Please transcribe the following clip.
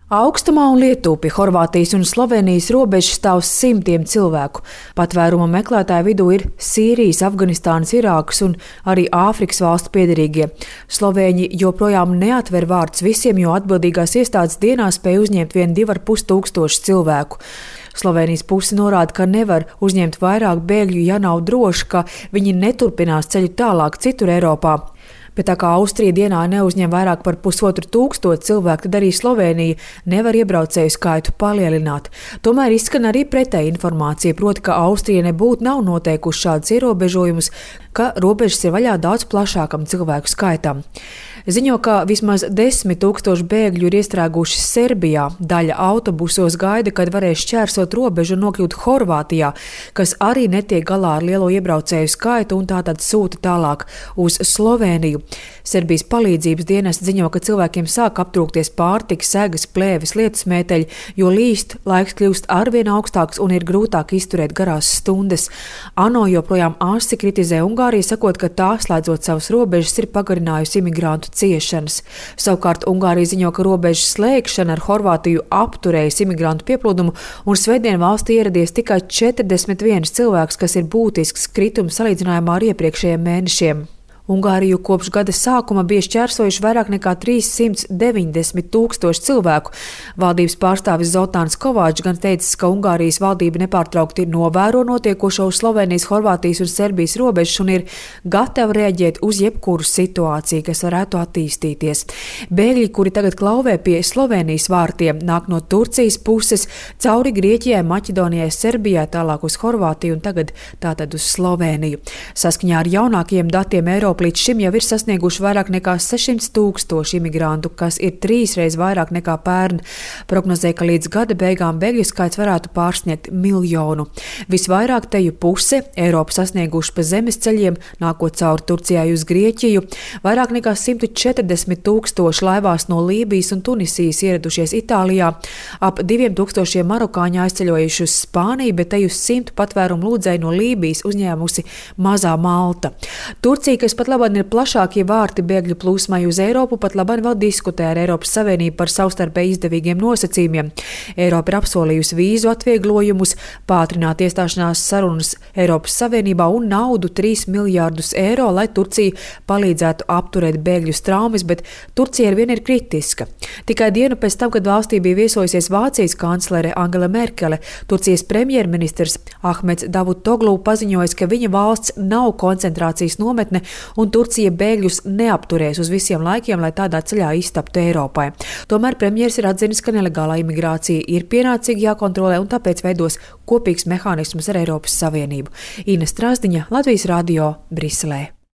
Augstumā un Lietuvā pie Horvātijas un Slovēnijas robežas stāv simtiem cilvēku. Patvēruma meklētāju vidū ir Sīrijas, Afganistānas, Irākas un arī Āfrikas valstu piederīgie. Slovēņi joprojām neatver vārdus visiem, jo atbildīgās iestādes dienā spēj uzņemt vien 2,5 tūkstoši cilvēku. Slovēnijas puse norāda, ka nevar uzņemt vairāk bēgļu, ja nav droši, ka viņi neturpinās ceļu tālāk citur Eiropā. Bet tā kā Austrija dienā neuzņem vairāk par 1,5 tūkstoši cilvēku, tad arī Slovēnija nevar iebraucēju skaitu palielināt. Tomēr izskan arī pretēja informācija, proti, ka Austrija nebūtu nav noteikusi šādus ierobežojumus, ka robežas ir vaļā daudz plašākam cilvēku skaitam. Ziņo, ka vismaz 10 000 bēgļu ir iestrēguši Serbijā. Daļa autobusos gaida, kad varēs šķērsot robežu un nokļūt Horvātijā, kas arī netiek galā ar lielo iebraucēju skaitu un tātad sūta tālāk uz Slovēniju. Serbijas palīdzības dienests ziņo, ka cilvēkiem sāk aptrūkties pārtika, segas, plēves, lietusmēteļi, jo līst, laiks kļūst arvien augstāks un ir grūtāk izturēt garās stundas. ANO joprojām asi kritizē Ungāriju, sakot, ka tā, slēdzot savas robežas, ir pagarinājusi imigrantu ciešanas. Savukārt Ungārija ziņo, ka robežas slēgšana ar Horvātiju apturējusi imigrantu pieplūdumu un svētdien valstī ieradies tikai 41 cilvēks, kas ir būtisks kritums salīdzinājumā ar iepriekšējiem mēnešiem. Ungāriju kopš gada sākuma bija šķērsojuši vairāk nekā 390 000 cilvēku. Valdības pārstāvis Zoltāns Kovāčs gan teicis, ka Ungārijas valdība nepārtraukti novēro notiekošo uz Slovēnijas, Horvātijas un Serbijas robežas un ir gatava reaģēt uz jebkuru situāciju, kas varētu attīstīties. Bēgļi, kuri tagad klauvē pie Slovēnijas vārtiem, nāk no Turcijas puses, cauri Grieķijai, Maķedonijai, Serbijai, tālāk uz Horvātiju un tagad tātad uz Slovēniju. Saskaņā ar jaunākajiem datiem Eiropā līdz šim jau ir sasnieguši vairāk nekā 600 000 imigrantu, kas ir 3 reizes vairāk nekā pērn. Prognozē, ka līdz gada beigām bēgļu skaits varētu pārsniegt 1 miljonu. Visvairāk teju puse Eiropu sasnieguši pa zemes ceļiem, nākot cauri Turcijai uz Grieķiju. Vairāk nekā 140 000 laivās no Lībijas un Tunisijas ieradušies Itālijā. Ap 2000 marokāņu aizceļojuši uz Spāniju, bet teju 100 patvērumu lūdzēju no Lībijas uzņēmusi mazā Malta. Turcija, kas pat labāk ir plašākie vārti bēgļu plūsmai uz Eiropu, pat labāk vēl diskutē ar Eiropas Savienību par savstarpēji izdevīgiem nosacījumiem. Eiropa ir apsolījusi vīzu atvieglojumus, pātrināt iestāšanās sarunas Eiropas Savienībā un naudu 3 miljārdus eiro, lai Turcija palīdzētu apturēt bēgļu traumas, bet Turcija arvien ir kritiska. Tikai dienu pēc tam, kad valstī bija viesojusies Vācijas kanclere Angela Merkele, Turcijas premjerministrs Ahmeds Davutoglu paziņojis, ka viņa valsts nav koncentrācijas nometne un Turcija bēgļus neapturēs uz visiem laikiem, lai tādā ceļā iztaptu Eiropai. Tomēr premjers ir atzinis, ka nelegālā imigrācija ir pienācīgi jākontrolē un tāpēc veidos kopīgs mehānismus ar Eiropas Savienību. Ina Strasdiņa, Latvijas radio, Briselē.